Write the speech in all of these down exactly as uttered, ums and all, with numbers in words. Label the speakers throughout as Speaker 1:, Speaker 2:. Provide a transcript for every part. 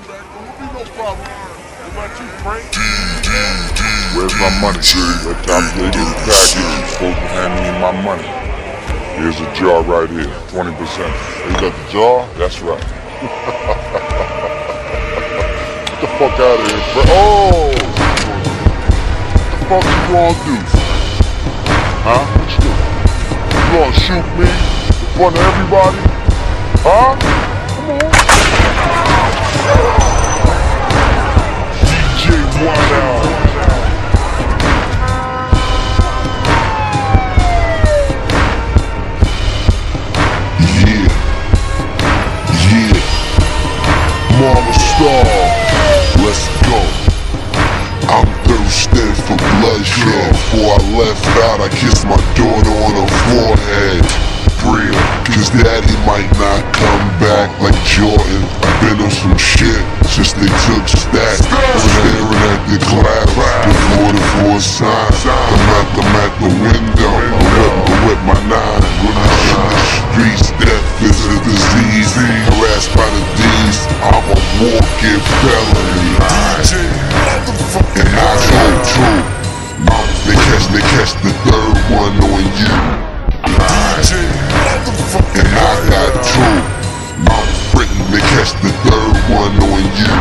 Speaker 1: Where's my money? That time they get the package, you're supposed to hand me my money. Here's a jar right here, twenty percent. You got the jar? That's right. Get the fuck out of here, bro. Oh! What the fuck you gonna do? Huh? What you do? You gonna shoot me in front of everybody? Huh? Come on. D J White Out. Mama Star, let's go. I'm thirsting for bloodshed. Before I left out, I kissed my daughter on her forehead. Real, cause daddy might not come back like Jordan. I've been on some shit since they took stats. Staring at the clouds before the four signs. I'm at, I'm at the window, I whip, I whip my nine. In the streets, death is a disease. Harassed by the D's, I'm a walking felony. And I go too. They catch, they catch the third one on you. And I got two. I'm fretting, they catch the third one on you.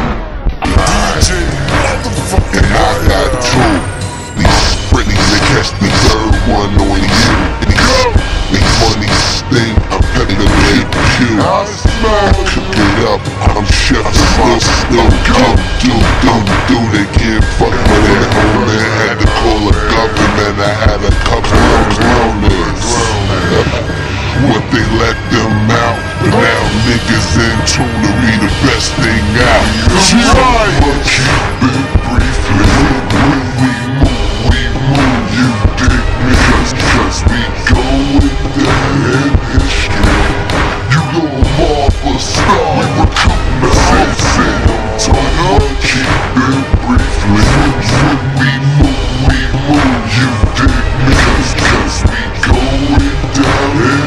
Speaker 1: And I got two. These fretting, they catch the third one on you. These money stink, I'm petting the late pew. I cook it up, I'm chef, still, still, come do, do, do. They can't fuck with it, homie. Had to call the government, I had a couple of drowners. What they let them out, but now niggas in tune to be the best thing out. Right. But keep it briefly. When we move, we move, you dig me? Cause, cause we going down in history. You gon' mob a star, we recruiting the city. Talk about keep it briefly. When we move, we move, you dig me? Cause, cause we going down in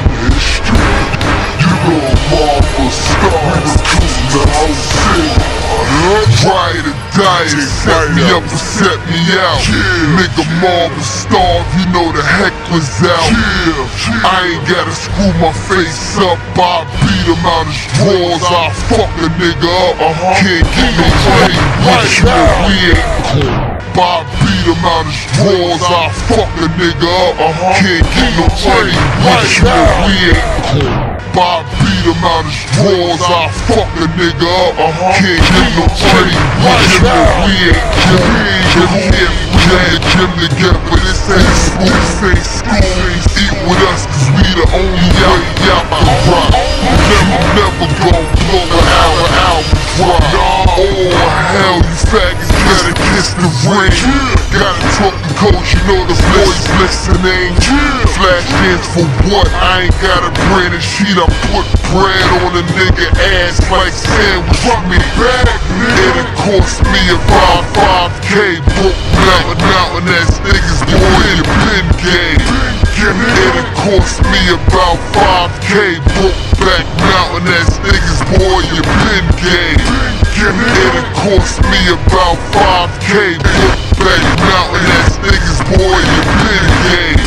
Speaker 1: ride or die, set me up or set me out. Yeah. Nigga Marvin starve, you know the heck was out. Yeah. Yeah. I ain't gotta screw my face up, I beat him out his drawers. I fuck a nigga up, uh-huh. Can't get no money with you if we ain't cool. I beat him out his drawers, I fuck a nigga up, uh-huh. Can't get no money with you if we ain't cool. I beat him out his drawers, I fuck a nigga up, uh-huh. Can't get no money with him if we ain't cool. We ain't playing gym together, but this ain't school, this ain't school. Eat with us, cause we the only way out the rock. Never, never gon' blow an hour out the rock. Oh hell, you faggots better kiss the ring. Gotta talk to coach, you know the boys listening. Flash dance for what? I ain't got a brand of sheet, I put bread on a nigga ass like sandwich. Fuck me back, it'll cost me about five K. Broke mountain, mountain ass niggas, boy, in the pin game. It'll cost me about five K. Broke back mountain ass niggas, boy, your pin game. It'll cost me about five K. Broke back mountain ass niggas, boy, your pin game.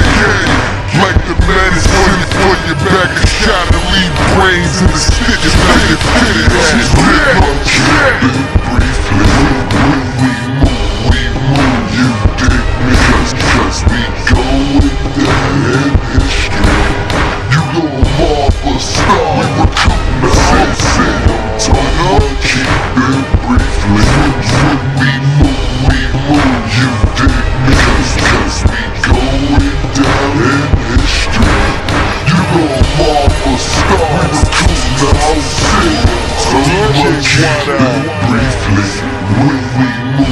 Speaker 1: Like the medicine for your back, a shot to leave brains in the stitches. Now you fit it as briefly. When we move, we move, you dig me? Cause, cause we going down in history. You gon' mob a star, we recruiting the city. Talk about keep it briefly. When we move, we move, you dig me? Cause, cause we going down in history. You gon' mob a star, we recruiting the whole city. Talk about keep it briefly. When we move